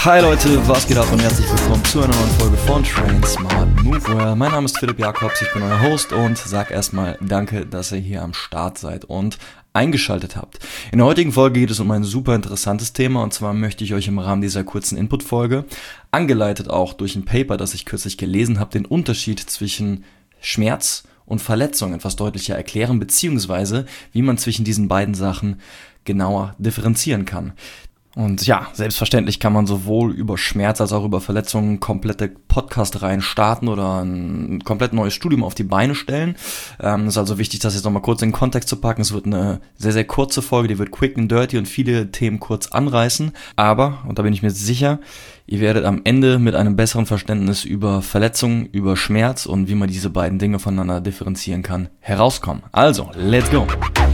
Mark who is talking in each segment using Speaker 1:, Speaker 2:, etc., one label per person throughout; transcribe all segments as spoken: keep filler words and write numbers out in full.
Speaker 1: Hi Leute, was geht ab und herzlich willkommen zu einer neuen Folge von Train Smart Movewell. Mein Name ist Philipp Jakobs, ich bin euer Host und sag erstmal danke, dass ihr hier am Start seid und eingeschaltet habt. In der heutigen Folge geht es um ein super interessantes Thema und zwar möchte ich euch im Rahmen dieser kurzen Input-Folge, angeleitet auch durch ein Paper, das ich kürzlich gelesen habe, den Unterschied zwischen Schmerz und Verletzung etwas deutlicher erklären, beziehungsweise wie man zwischen diesen beiden Sachen genauer differenzieren kann. Und ja, selbstverständlich kann man sowohl über Schmerz als auch über Verletzungen komplette Podcast-Reihen starten oder ein komplett neues Studium auf die Beine stellen. Ähm, ist also wichtig, das jetzt nochmal kurz in den Kontext zu packen. Es wird eine sehr, sehr kurze Folge, die wird quick and dirty und viele Themen kurz anreißen. Aber, und da bin ich mir sicher, ihr werdet am Ende mit einem besseren Verständnis über Verletzungen, über Schmerz und wie man diese beiden Dinge voneinander differenzieren kann, herauskommen. Also, let's go!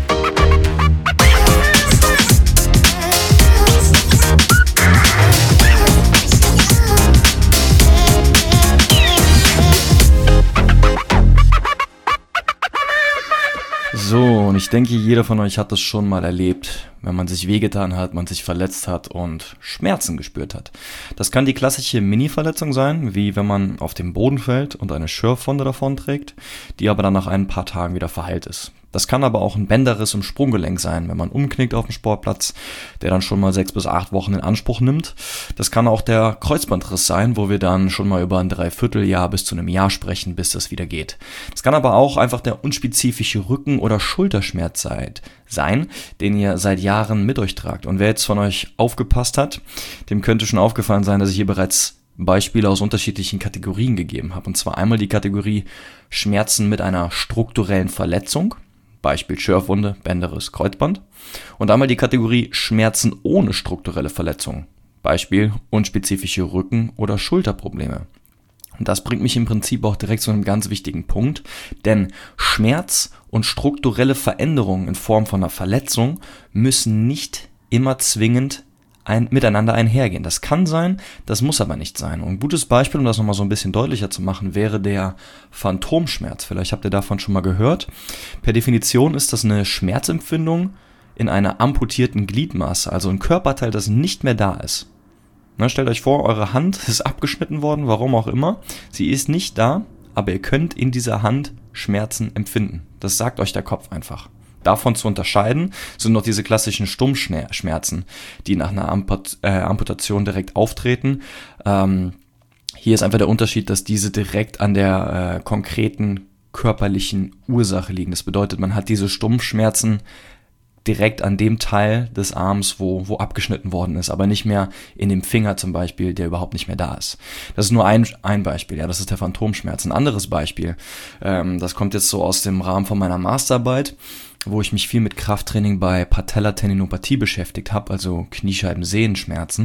Speaker 1: So, und ich denke, jeder von euch hat das schon mal erlebt, wenn man sich wehgetan hat, man sich verletzt hat und Schmerzen gespürt hat. Das kann die klassische Mini-Verletzung sein, wie wenn man auf den Boden fällt und eine Schürfwunde davon trägt, die aber dann nach ein paar Tagen wieder verheilt ist. Das kann aber auch ein Bänderriss im Sprunggelenk sein, wenn man umknickt auf dem Sportplatz, der dann schon mal sechs bis acht Wochen in Anspruch nimmt. Das kann auch der Kreuzbandriss sein, wo wir dann schon mal über ein Dreivierteljahr bis zu einem Jahr sprechen, bis das wieder geht. Das kann aber auch einfach der unspezifische Rücken- oder Schulterschmerz sein, den ihr seit Jahren mit euch tragt. Und wer jetzt von euch aufgepasst hat, dem könnte schon aufgefallen sein, dass ich hier bereits Beispiele aus unterschiedlichen Kategorien gegeben habe. Und zwar einmal die Kategorie Schmerzen mit einer strukturellen Verletzung, Beispiel Schürfwunde, Bänderriss, Kreuzband. Und einmal die Kategorie Schmerzen ohne strukturelle Verletzung, Beispiel unspezifische Rücken- oder Schulterprobleme. Und das bringt mich im Prinzip auch direkt zu einem ganz wichtigen Punkt, denn Schmerz und strukturelle Veränderungen in Form von einer Verletzung müssen nicht immer zwingend ein, miteinander einhergehen. Das kann sein, das muss aber nicht sein. Und ein gutes Beispiel, um das nochmal so ein bisschen deutlicher zu machen, wäre der Phantomschmerz. Vielleicht habt ihr davon schon mal gehört. Per Definition ist das eine Schmerzempfindung in einer amputierten Gliedmaße, also ein Körperteil, das nicht mehr da ist. Na, stellt euch vor, eure Hand ist abgeschnitten worden, warum auch immer. Sie ist nicht da, aber ihr könnt in dieser Hand Schmerzen empfinden. Das sagt euch der Kopf einfach. Davon zu unterscheiden sind noch diese klassischen Stummschmerzen, die nach einer Amput- äh, Amputation direkt auftreten. Ähm, hier ist einfach der Unterschied, dass diese direkt an der äh, konkreten körperlichen Ursache liegen. Das bedeutet, man hat diese Stummschmerzen direkt an dem Teil des Arms, wo, wo abgeschnitten worden ist, aber nicht mehr in dem Finger zum Beispiel, der überhaupt nicht mehr da ist. Das ist nur ein, ein Beispiel, ja, das ist der Phantomschmerz. Ein anderes Beispiel, ähm, das kommt jetzt so aus dem Rahmen von meiner Masterarbeit, wo ich mich viel mit Krafttraining bei Patellatendinopathie beschäftigt habe, also Kniescheiben-Sehenschmerzen.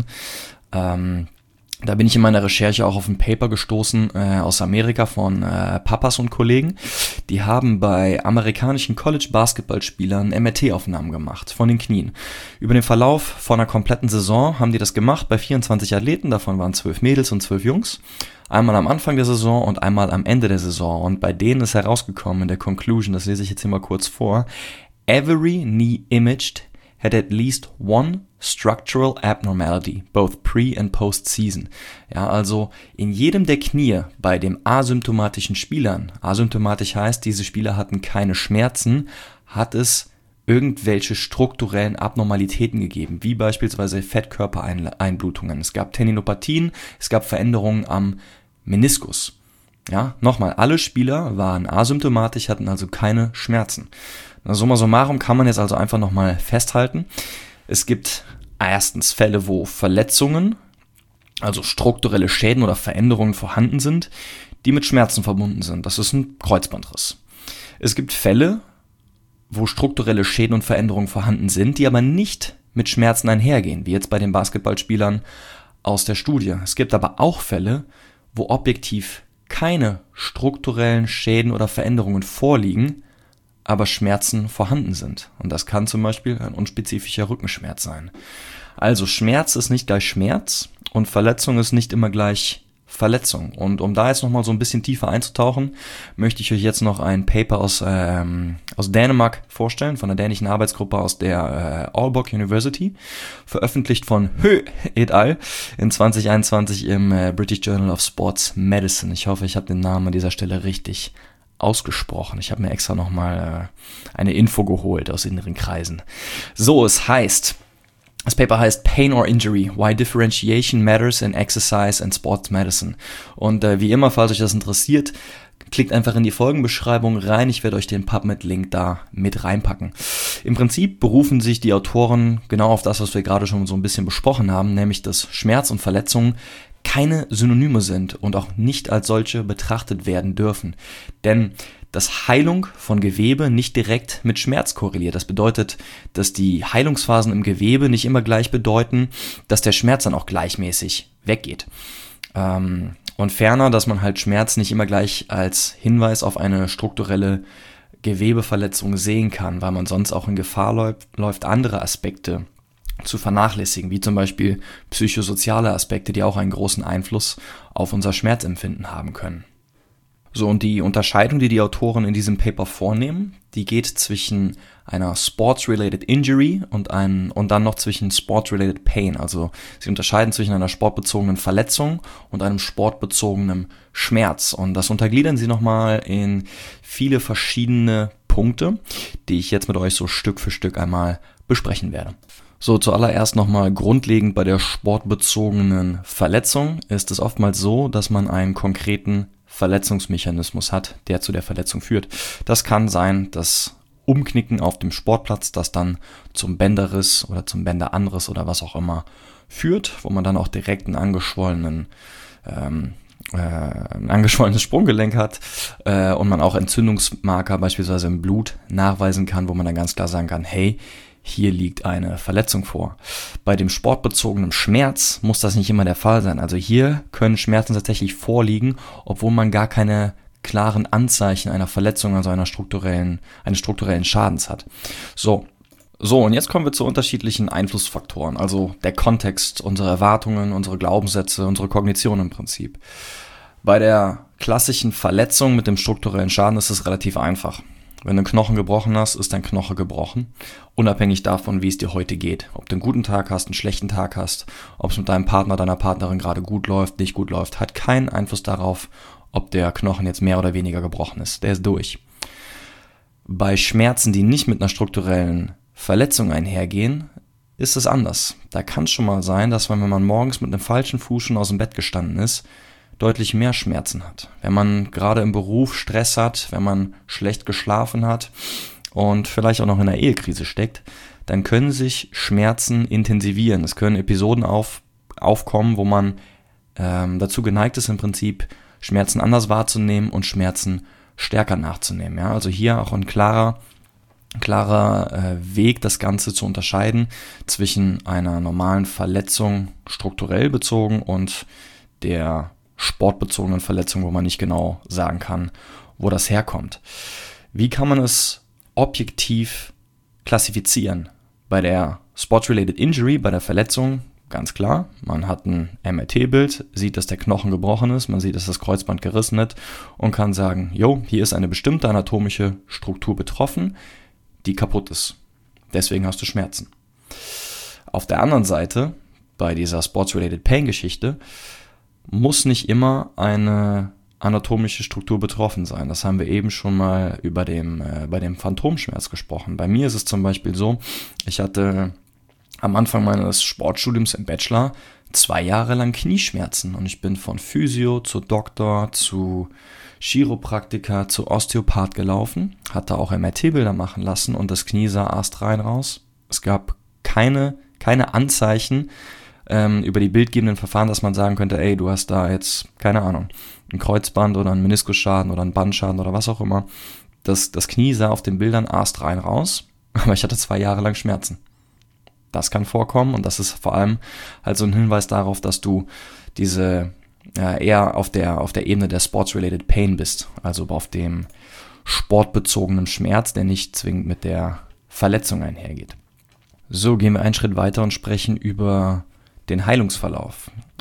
Speaker 1: Ähm, Da bin ich in meiner Recherche auch auf ein Paper gestoßen äh, aus Amerika von äh, Papas und Kollegen. Die haben bei amerikanischen College-Basketballspielern M R T-Aufnahmen gemacht von den Knien. Über den Verlauf von einer kompletten Saison haben die das gemacht bei vierundzwanzig Athleten, davon waren zwölf Mädels und zwölf Jungs. Einmal am Anfang der Saison und einmal am Ende der Saison. Und bei denen ist herausgekommen in der Conclusion, das lese ich jetzt hier mal kurz vor, every knee imaged had at least one structural abnormality, both pre- and post-season. Ja, also in jedem der Knie bei den asymptomatischen Spielern, asymptomatisch heißt, diese Spieler hatten keine Schmerzen, hat es irgendwelche strukturellen Abnormalitäten gegeben, wie beispielsweise Fettkörpereinblutungen. Es gab Tendinopathien, es gab Veränderungen am Meniskus. Ja, nochmal, alle Spieler waren asymptomatisch, hatten also keine Schmerzen. Summa summarum kann man jetzt also einfach nochmal festhalten. Es gibt erstens Fälle, wo Verletzungen, also strukturelle Schäden oder Veränderungen vorhanden sind, die mit Schmerzen verbunden sind. Das ist ein Kreuzbandriss. Es gibt Fälle, wo strukturelle Schäden und Veränderungen vorhanden sind, die aber nicht mit Schmerzen einhergehen, wie jetzt bei den Basketballspielern aus der Studie. Es gibt aber auch Fälle, wo objektiv keine strukturellen Schäden oder Veränderungen vorliegen, aber Schmerzen vorhanden sind. Und das kann zum Beispiel ein unspezifischer Rückenschmerz sein. Also Schmerz ist nicht gleich Schmerz und Verletzung ist nicht immer gleich Verletzung. Und um da jetzt nochmal so ein bisschen tiefer einzutauchen, möchte ich euch jetzt noch ein Paper aus, ähm, aus Dänemark vorstellen, von der dänischen Arbeitsgruppe aus der äh, Aalborg University, veröffentlicht von Hø et al. In zwanzig einundzwanzig im äh, British Journal of Sports Medicine. Ich hoffe, ich habe den Namen an dieser Stelle richtig ausgesprochen. Ich habe mir extra nochmal äh, eine Info geholt aus inneren Kreisen. So, es heißt... Das Paper heißt Pain or Injury, Why Differentiation Matters in Exercise and Sports Medicine. Und äh, wie immer, falls euch das interessiert, klickt einfach in die Folgenbeschreibung rein. Ich werde euch den PubMed-Link da mit reinpacken. Im Prinzip berufen sich die Autoren genau auf das, was wir gerade schon so ein bisschen besprochen haben, nämlich dass Schmerz und Verletzungen keine Synonyme sind und auch nicht als solche betrachtet werden dürfen. Denn dass Heilung von Gewebe nicht direkt mit Schmerz korreliert. Das bedeutet, dass die Heilungsphasen im Gewebe nicht immer gleich bedeuten, dass der Schmerz dann auch gleichmäßig weggeht. Ähm, und ferner, dass man halt Schmerz nicht immer gleich als Hinweis auf eine strukturelle Gewebeverletzung sehen kann, weil man sonst auch in Gefahr läuft, läuft andere Aspekte zu vernachlässigen, wie zum Beispiel psychosoziale Aspekte, die auch einen großen Einfluss auf unser Schmerzempfinden haben können. So, und die Unterscheidung, die die Autoren in diesem Paper vornehmen, die geht zwischen einer Sports-Related Injury und, ein, und dann noch zwischen Sports-Related Pain. Also sie unterscheiden zwischen einer sportbezogenen Verletzung und einem sportbezogenen Schmerz. Und das untergliedern sie nochmal in viele verschiedene Punkte, die ich jetzt mit euch so Stück für Stück einmal besprechen werde. So, zuallererst nochmal grundlegend bei der sportbezogenen Verletzung ist es oftmals so, dass man einen konkreten Verletzungsmechanismus hat, der zu der Verletzung führt. Das kann sein, das Umknicken auf dem Sportplatz, das dann zum Bänderriss oder zum Bänderanriss oder was auch immer führt, wo man dann auch direkt einen angeschwollenen, ähm, äh, ein angeschwollenes Sprunggelenk hat äh, und man auch Entzündungsmarker beispielsweise im Blut nachweisen kann, wo man dann ganz klar sagen kann, hey, hier liegt eine Verletzung vor. Bei dem sportbezogenen Schmerz muss das nicht immer der Fall sein. Also hier können Schmerzen tatsächlich vorliegen, obwohl man gar keine klaren Anzeichen einer Verletzung, also einer strukturellen, eines strukturellen Schadens hat. So, so und jetzt kommen wir zu unterschiedlichen Einflussfaktoren, also der Kontext, unsere Erwartungen, unsere Glaubenssätze, unsere Kognition im Prinzip. Bei der klassischen Verletzung mit dem strukturellen Schaden ist es relativ einfach. Wenn du einen Knochen gebrochen hast, ist dein Knochen gebrochen, unabhängig davon, wie es dir heute geht. Ob du einen guten Tag hast, einen schlechten Tag hast, ob es mit deinem Partner, deiner Partnerin gerade gut läuft, nicht gut läuft, hat keinen Einfluss darauf, ob der Knochen jetzt mehr oder weniger gebrochen ist. Der ist durch. Bei Schmerzen, die nicht mit einer strukturellen Verletzung einhergehen, ist es anders. Da kann es schon mal sein, dass man, wenn man morgens mit einem falschen Fuß schon aus dem Bett gestanden ist, deutlich mehr Schmerzen hat. Wenn man gerade im Beruf Stress hat, wenn man schlecht geschlafen hat und vielleicht auch noch in einer Ehekrise steckt, dann können sich Schmerzen intensivieren. Es können Episoden auf, aufkommen, wo man ähm, dazu geneigt ist, im Prinzip Schmerzen anders wahrzunehmen und Schmerzen stärker nachzunehmen. Ja? Also hier auch ein klarer, klarer äh, Weg, das Ganze zu unterscheiden zwischen einer normalen Verletzung strukturell bezogen und der sportbezogenen Verletzung, wo man nicht genau sagen kann, wo das herkommt. Wie kann man es objektiv klassifizieren? Bei der Sport-Related Injury, bei der Verletzung, ganz klar, man hat ein M R T-Bild, sieht, dass der Knochen gebrochen ist, man sieht, dass das Kreuzband gerissen ist und kann sagen, jo, hier ist eine bestimmte anatomische Struktur betroffen, die kaputt ist. Deswegen hast du Schmerzen. Auf der anderen Seite, bei dieser Sports-Related Pain-Geschichte, muss nicht immer eine anatomische Struktur betroffen sein. Das haben wir eben schon mal über dem, äh, bei dem Phantomschmerz gesprochen. Bei mir ist es zum Beispiel so, ich hatte am Anfang meines Sportstudiums im Bachelor zwei Jahre lang Knieschmerzen und ich bin von Physio zu Doktor zu Chiropraktiker zu Osteopath gelaufen, hatte auch M R T-Bilder machen lassen und das Knie sah astrein raus. Es gab keine, keine Anzeichen ähm, über die bildgebenden Verfahren, dass man sagen könnte, ey, du hast da jetzt, keine Ahnung, ein Kreuzband oder einen Meniskusschaden oder einen Bandschaden oder was auch immer. Das, das Knie sah auf den Bildern astrein raus, aber ich hatte zwei Jahre lang Schmerzen. Das kann vorkommen und das ist vor allem halt so ein Hinweis darauf, dass du diese ja, eher auf der, auf der Ebene der Sports-Related Pain bist, also auf dem sportbezogenen Schmerz, der nicht zwingend mit der Verletzung einhergeht. So, gehen wir einen Schritt weiter und sprechen über den Heilungsverlauf.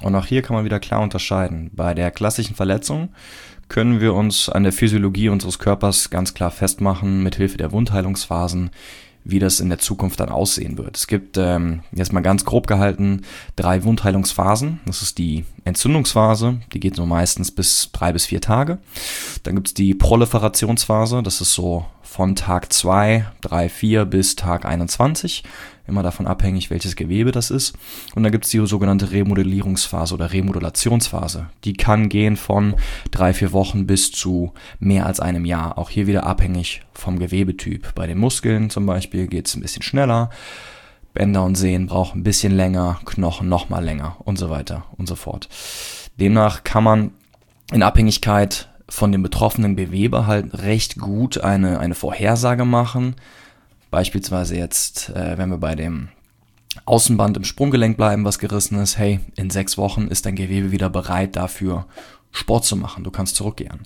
Speaker 1: Und auch hier kann man wieder klar unterscheiden. Bei der klassischen Verletzung können wir uns an der Physiologie unseres Körpers ganz klar festmachen, mit Hilfe der Wundheilungsphasen, wie das in der Zukunft dann aussehen wird. Es gibt, ähm, jetzt mal ganz grob gehalten, drei Wundheilungsphasen. Das ist die Entzündungsphase, die geht so meistens bis drei bis vier Tage. Dann gibt es die Proliferationsphase, das ist so von Tag zwei, drei, vier bis Tag einundzwanzig. Immer davon abhängig, welches Gewebe das ist. Und dann gibt es die sogenannte Remodellierungsphase oder Remodulationsphase. Die kann gehen von drei, vier Wochen bis zu mehr als einem Jahr. Auch hier wieder abhängig vom Gewebetyp. Bei den Muskeln zum Beispiel geht es ein bisschen schneller. Bänder und Sehnen brauchen ein bisschen länger, Knochen noch mal länger und so weiter und so fort. Demnach kann man in Abhängigkeit von dem betroffenen Gewebe halt recht gut eine, eine Vorhersage machen. Beispielsweise jetzt, äh, wenn wir bei dem Außenband im Sprunggelenk bleiben, was gerissen ist, hey, in sechs Wochen ist dein Gewebe wieder bereit dafür, Sport zu machen. Du kannst zurückkehren.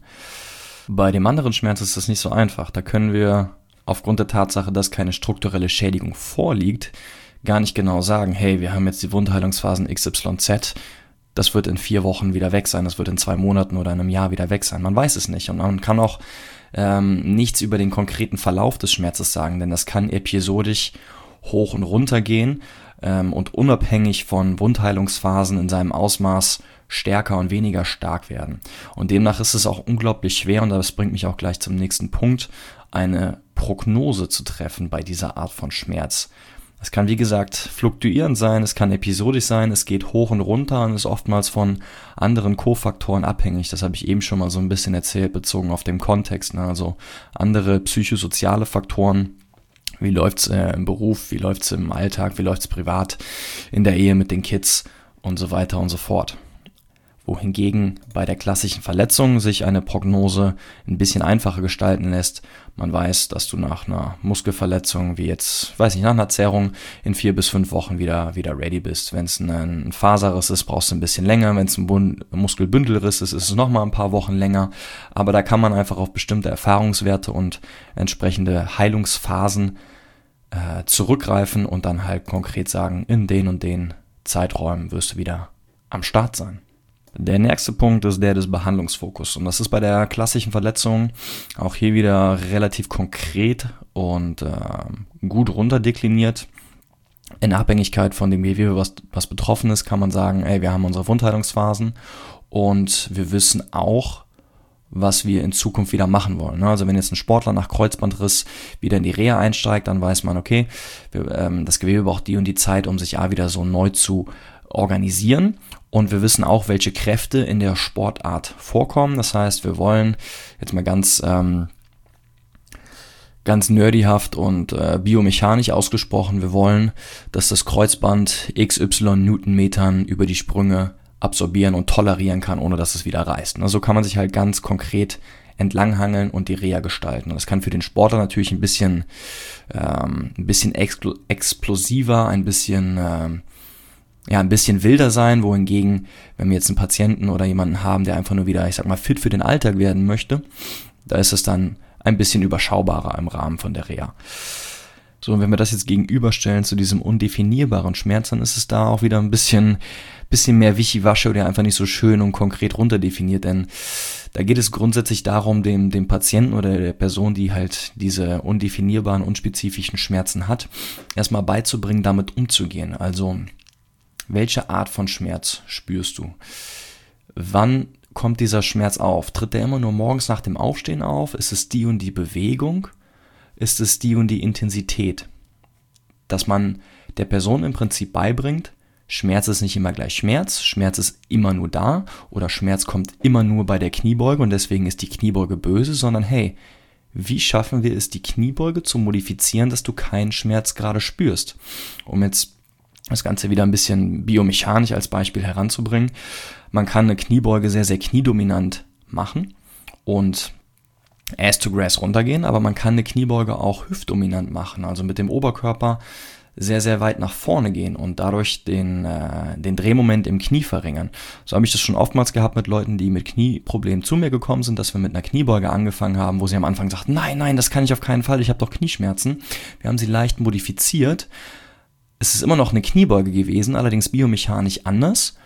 Speaker 1: Bei dem anderen Schmerz ist das nicht so einfach. Da können wir aufgrund der Tatsache, dass keine strukturelle Schädigung vorliegt, gar nicht genau sagen, hey, wir haben jetzt die Wundheilungsphasen X Y Z, das wird in vier Wochen wieder weg sein, das wird in zwei Monaten oder in einem Jahr wieder weg sein. Man weiß es nicht und man kann auch ähm, nichts über den konkreten Verlauf des Schmerzes sagen, denn das kann episodisch hoch und runter gehen ähm, und unabhängig von Wundheilungsphasen in seinem Ausmaß stärker und weniger stark werden. Und demnach ist es auch unglaublich schwer, und das bringt mich auch gleich zum nächsten Punkt, eine Prognose zu treffen bei dieser Art von Schmerz. Es kann, wie gesagt, fluktuierend sein, es kann episodisch sein, es geht hoch und runter und ist oftmals von anderen Kofaktoren abhängig. Das habe ich eben schon mal so ein bisschen erzählt, bezogen auf den Kontext. Ne? Also andere psychosoziale Faktoren, wie läuft's äh, im Beruf, wie läuft's im Alltag, wie läuft's privat, in der Ehe mit den Kids und so weiter und so fort. Wohingegen bei der klassischen Verletzung sich eine Prognose ein bisschen einfacher gestalten lässt. Man weiß, dass du nach einer Muskelverletzung, wie jetzt, weiß nicht, nach einer Zerrung in vier bis fünf Wochen wieder, wieder ready bist. Wenn es ein Faserriss ist, brauchst du ein bisschen länger. Wenn es ein Bund- Muskelbündelriss ist, ist es nochmal ein paar Wochen länger. Aber da kann man einfach auf bestimmte Erfahrungswerte und entsprechende Heilungsphasen äh, zurückgreifen und dann halt konkret sagen, in den und den Zeiträumen wirst du wieder am Start sein. Der nächste Punkt ist der des Behandlungsfokus und das ist bei der klassischen Verletzung auch hier wieder relativ konkret und äh, gut runterdekliniert. In Abhängigkeit von dem Gewebe, was, was betroffen ist, kann man sagen, ey, wir haben unsere Wundheilungsphasen und wir wissen auch, was wir in Zukunft wieder machen wollen. Also wenn jetzt ein Sportler nach Kreuzbandriss wieder in die Reha einsteigt, dann weiß man, okay, wir, ähm, das Gewebe braucht die und die Zeit, um sich ja wieder so neu zu organisieren. Und wir wissen auch, welche Kräfte in der Sportart vorkommen. Das heißt, wir wollen jetzt mal ganz, ähm, ganz nerdyhaft und äh, biomechanisch ausgesprochen, wir wollen, dass das Kreuzband X Y Newtonmetern über die Sprünge absorbieren und tolerieren kann, ohne dass es wieder reißt. So also kann man sich halt ganz konkret entlanghangeln und die Reha gestalten. Und das kann für den Sportler natürlich ein bisschen, ähm, ein bisschen expl- explosiver, ein bisschen... Ähm, ja, ein bisschen wilder sein, wohingegen, wenn wir jetzt einen Patienten oder jemanden haben, der einfach nur wieder, ich sag mal, fit für den Alltag werden möchte, da ist es dann ein bisschen überschaubarer im Rahmen von der Reha. So, und wenn wir das jetzt gegenüberstellen zu diesem undefinierbaren Schmerz, dann ist es da auch wieder ein bisschen, bisschen mehr Wischiwaschi oder einfach nicht so schön und konkret runterdefiniert, denn da geht es grundsätzlich darum, dem, dem Patienten oder der Person, die halt diese undefinierbaren, unspezifischen Schmerzen hat, erstmal beizubringen, damit umzugehen. Also, welche Art von Schmerz spürst du? Wann kommt dieser Schmerz auf? Tritt der immer nur morgens nach dem Aufstehen auf? Ist es die und die Bewegung? Ist es die und die Intensität? Dass man der Person im Prinzip beibringt, Schmerz ist nicht immer gleich Schmerz, Schmerz ist immer nur da oder Schmerz kommt immer nur bei der Kniebeuge und deswegen ist die Kniebeuge böse, sondern hey, wie schaffen wir es, die Kniebeuge zu modifizieren, dass du keinen Schmerz gerade spürst? Um jetzt das Ganze wieder ein bisschen biomechanisch als Beispiel heranzubringen. Man kann eine Kniebeuge sehr, sehr kniedominant machen und Ass to Grass runtergehen, aber man kann eine Kniebeuge auch hüftdominant machen, also mit dem Oberkörper sehr, sehr weit nach vorne gehen und dadurch den, äh, den Drehmoment im Knie verringern. So habe ich das schon oftmals gehabt mit Leuten, die mit Knieproblemen zu mir gekommen sind, dass wir mit einer Kniebeuge angefangen haben, wo sie am Anfang sagten, nein, nein, das kann ich auf keinen Fall, ich habe doch Knieschmerzen. Wir haben sie leicht modifiziert. Es ist immer noch eine Kniebeuge gewesen, allerdings biomechanisch anders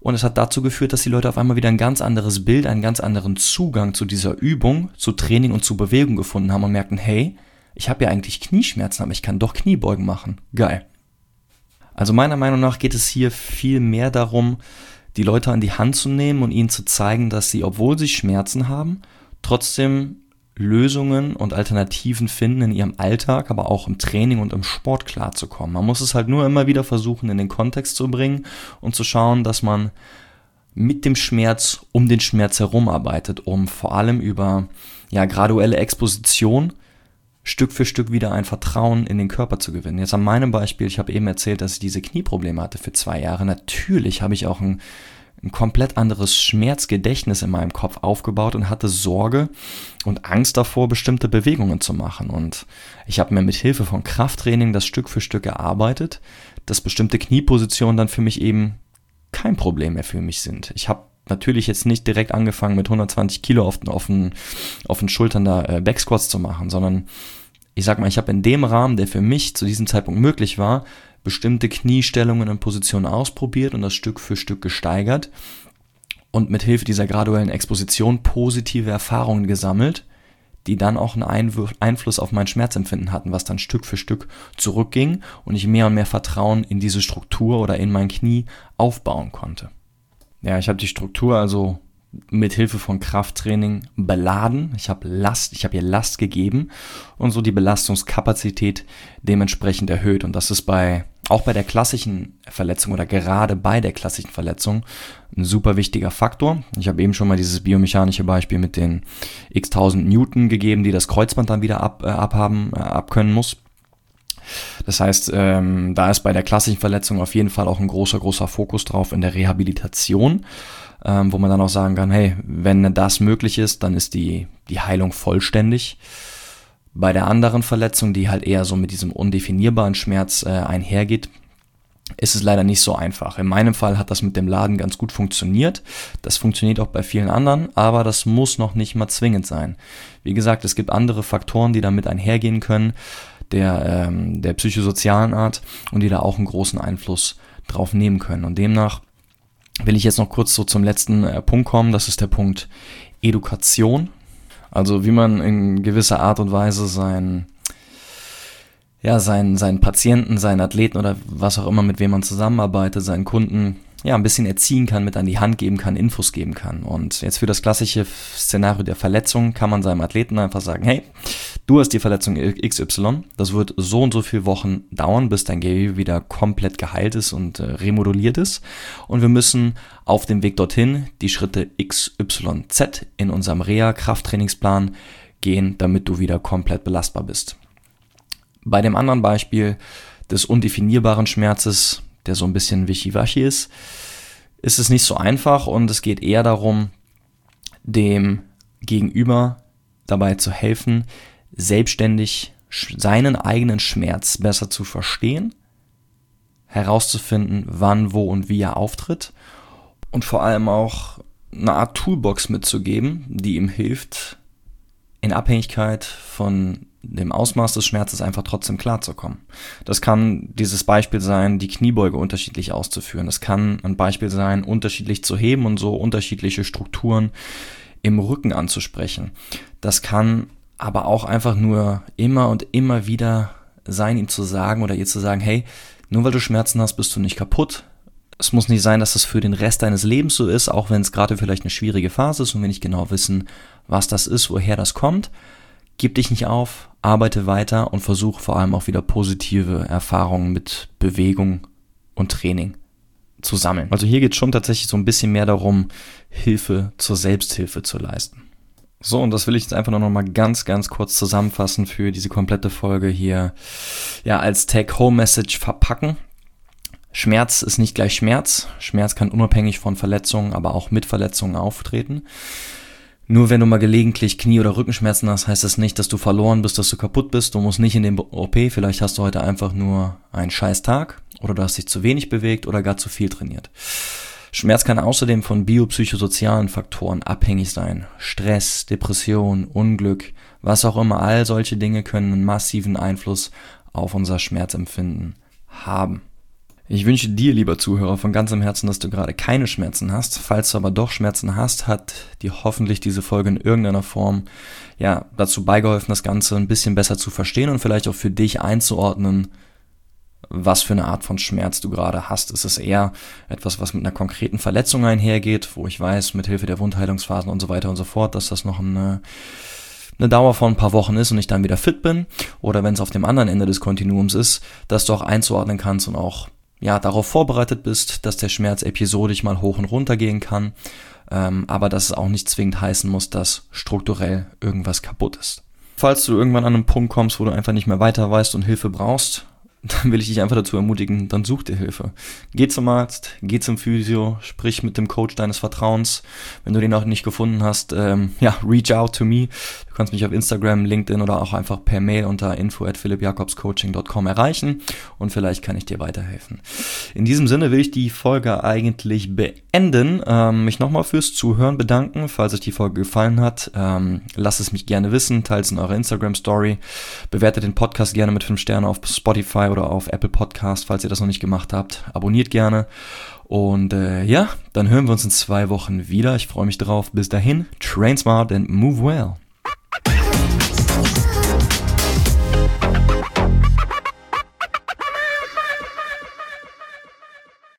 Speaker 1: Und es hat dazu geführt, dass die Leute auf einmal wieder ein ganz anderes Bild, einen ganz anderen Zugang zu dieser Übung, zu Training und zu Bewegung gefunden haben und merkten, hey, ich habe ja eigentlich Knieschmerzen, aber ich kann doch Kniebeugen machen. Geil. Also meiner Meinung nach geht es hier viel mehr darum, die Leute an die Hand zu nehmen und ihnen zu zeigen, dass sie, obwohl sie Schmerzen haben, trotzdem Lösungen und Alternativen finden in ihrem Alltag, aber auch im Training und im Sport klarzukommen. Man muss es halt nur immer wieder versuchen, in den Kontext zu bringen und zu schauen, dass man mit dem Schmerz um den Schmerz herum arbeitet, um vor allem über ja, graduelle Exposition Stück für Stück wieder ein Vertrauen in den Körper zu gewinnen. Jetzt an meinem Beispiel, ich habe eben erzählt, dass ich diese Knieprobleme hatte für zwei Jahre. Natürlich habe ich auch ein ein komplett anderes Schmerzgedächtnis in meinem Kopf aufgebaut und hatte Sorge und Angst davor, bestimmte Bewegungen zu machen. Und ich habe mir mit Hilfe von Krafttraining das Stück für Stück erarbeitet, dass bestimmte Kniepositionen dann für mich eben kein Problem mehr für mich sind. Ich habe natürlich jetzt nicht direkt angefangen mit hundertzwanzig Kilo auf den, auf den, auf den Schultern da äh, Backsquats zu machen, sondern ich sag mal, ich habe in dem Rahmen, der für mich zu diesem Zeitpunkt möglich war, bestimmte Kniestellungen und Positionen ausprobiert und das Stück für Stück gesteigert und mit Hilfe dieser graduellen Exposition positive Erfahrungen gesammelt, die dann auch einen Einwür- Einfluss auf mein Schmerzempfinden hatten, was dann Stück für Stück zurückging und ich mehr und mehr Vertrauen in diese Struktur oder in mein Knie aufbauen konnte. Ja, ich habe die Struktur also mit Hilfe von Krafttraining beladen. Ich habe Last, ich habe ihr Last gegeben und so die Belastungskapazität dementsprechend erhöht. Und das ist bei auch bei der klassischen Verletzung oder gerade bei der klassischen Verletzung ein super wichtiger Faktor. Ich habe eben schon mal dieses biomechanische Beispiel mit den x tausend Newton gegeben, die das Kreuzband dann wieder ab, äh, abhaben, äh, abkönnen muss. Das heißt, ähm, da ist bei der klassischen Verletzung auf jeden Fall auch ein großer, großer Fokus drauf in der Rehabilitation, ähm, wo man dann auch sagen kann, hey, wenn das möglich ist, dann ist die, die Heilung vollständig. Bei der anderen Verletzung, die halt eher so mit diesem undefinierbaren Schmerz äh, einhergeht, ist es leider nicht so einfach. In meinem Fall hat das mit dem Laden ganz gut funktioniert. Das funktioniert auch bei vielen anderen, aber das muss noch nicht mal zwingend sein. Wie gesagt, es gibt andere Faktoren, die damit einhergehen können, der, ähm, der psychosozialen Art und die da auch einen großen Einfluss drauf nehmen können. Und demnach will ich jetzt noch kurz so zum letzten äh, Punkt kommen. Das ist der Punkt Education. Also wie man in gewisser Art und Weise sein, ja, seinen, seinen Patienten, seinen Athleten oder was auch immer, mit wem man zusammenarbeitet, seinen Kunden ja ein bisschen erziehen kann, mit an die Hand geben kann, Infos geben kann. Und jetzt für das klassische Szenario der Verletzung kann man seinem Athleten einfach sagen, hey, du hast die Verletzung X Y, das wird so und so viele Wochen dauern, bis dein Gewebe wieder komplett geheilt ist und äh, remoduliert ist. Und wir müssen auf dem Weg dorthin die Schritte X Y Z in unserem Reha-Krafttrainingsplan gehen, damit du wieder komplett belastbar bist. Bei dem anderen Beispiel des undefinierbaren Schmerzes, der so ein bisschen wischiwaschi ist, ist es nicht so einfach und es geht eher darum, dem Gegenüber dabei zu helfen, selbstständig seinen eigenen Schmerz besser zu verstehen, herauszufinden, wann, wo und wie er auftritt und vor allem auch eine Art Toolbox mitzugeben, die ihm hilft, in Abhängigkeit von dem Ausmaß des Schmerzes einfach trotzdem klarzukommen. Das kann dieses Beispiel sein, die Kniebeuge unterschiedlich auszuführen. Das kann ein Beispiel sein, unterschiedlich zu heben und so unterschiedliche Strukturen im Rücken anzusprechen. Das kann aber auch einfach nur immer und immer wieder sein, ihm zu sagen oder ihr zu sagen, hey, nur weil du Schmerzen hast, bist du nicht kaputt. Es muss nicht sein, dass das für den Rest deines Lebens so ist, auch wenn es gerade vielleicht eine schwierige Phase ist und wir nicht genau wissen, was das ist, woher das kommt. Gib dich nicht auf, arbeite weiter und versuch vor allem auch wieder positive Erfahrungen mit Bewegung und Training zu sammeln. Also hier geht es schon tatsächlich so ein bisschen mehr darum, Hilfe zur Selbsthilfe zu leisten. So, und das will ich jetzt einfach nur noch mal ganz, ganz kurz zusammenfassen für diese komplette Folge hier, ja, als Take-Home-Message verpacken. Schmerz ist nicht gleich Schmerz. Schmerz kann unabhängig von Verletzungen, aber auch mit Verletzungen auftreten. Nur wenn du mal gelegentlich Knie- oder Rückenschmerzen hast, heißt das nicht, dass du verloren bist, dass du kaputt bist. Du musst nicht in den O P. Vielleicht hast du heute einfach nur einen scheiß Tag oder du hast dich zu wenig bewegt oder gar zu viel trainiert. Schmerz kann außerdem von biopsychosozialen Faktoren abhängig sein. Stress, Depression, Unglück, was auch immer. All solche Dinge können einen massiven Einfluss auf unser Schmerzempfinden haben. Ich wünsche dir, lieber Zuhörer, von ganzem Herzen, dass du gerade keine Schmerzen hast. Falls du aber doch Schmerzen hast, hat dir hoffentlich diese Folge in irgendeiner Form ja, dazu beigeholfen, das Ganze ein bisschen besser zu verstehen und vielleicht auch für dich einzuordnen, was für eine Art von Schmerz du gerade hast. Ist es eher etwas, was mit einer konkreten Verletzung einhergeht, wo ich weiß, mit Hilfe der Wundheilungsphasen und so weiter und so fort, dass das noch eine, eine Dauer von ein paar Wochen ist und ich dann wieder fit bin? Oder wenn es auf dem anderen Ende des Kontinuums ist, dass du auch einzuordnen kannst und auch ja, darauf vorbereitet bist, dass der Schmerz episodisch mal hoch und runter gehen kann, ähm, aber dass es auch nicht zwingend heißen muss, dass strukturell irgendwas kaputt ist. Falls du irgendwann an einen Punkt kommst, wo du einfach nicht mehr weiter weißt und Hilfe brauchst, dann will ich dich einfach dazu ermutigen, dann such dir Hilfe. Geh zum Arzt, geh zum Physio, sprich mit dem Coach deines Vertrauens. Wenn du den auch nicht gefunden hast, ähm, ja, reach out to me. Du kannst mich auf Instagram, LinkedIn oder auch einfach per Mail unter info at philipp jacobs coaching dot com erreichen und vielleicht kann ich dir weiterhelfen. In diesem Sinne will ich die Folge eigentlich beenden. Ähm, mich nochmal fürs Zuhören bedanken. Falls euch die Folge gefallen hat, ähm, lasst es mich gerne wissen, teilt es in eurer Instagram-Story, bewertet den Podcast gerne mit fünf Sternen auf Spotify oder auf Apple Podcast, falls ihr das noch nicht gemacht habt. Abonniert gerne. Und äh, ja, dann hören wir uns in zwei Wochen wieder. Ich freue mich drauf. Bis dahin, train smart and move well.